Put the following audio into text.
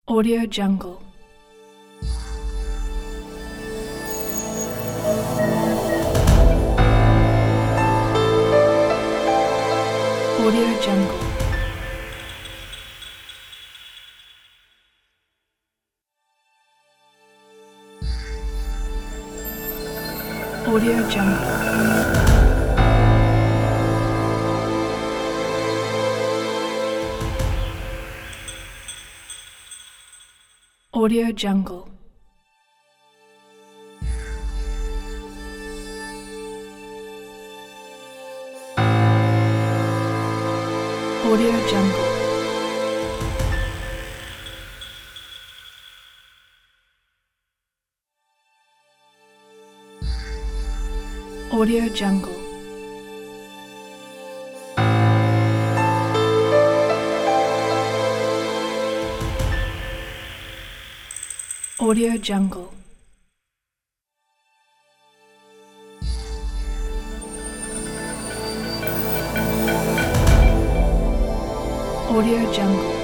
Audio Jungle. Audio Jungle. Audio Jungle. Audio Jungle. Audio Jungle. Audio Jungle. Audio Jungle. Audio Jungle.